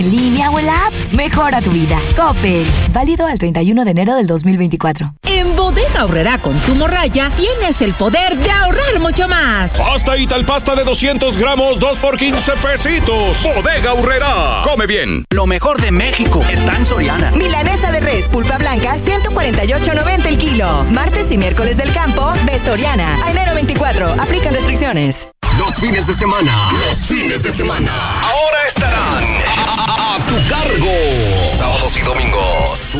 ¿En línea o en la app? Mejora tu vida. Coppel. Válido al 31 de enero del 2024. En Bodega Aurrerá Consumo Raya tienes el poder de ahorrar mucho más. Pasta Italpasta de 200 gramos, 2 por 15 pesitos. Bodega Aurrerá. Come bien. Lo mejor de México está en Soriana. Milanesa de res, pulpa blanca, 148.90 el kilo. Martes y miércoles del campo de Soriana. A enero 24. Aplican restricciones. Los fines de semana. Ahora estarán a tu cargo. Sábados y domingos.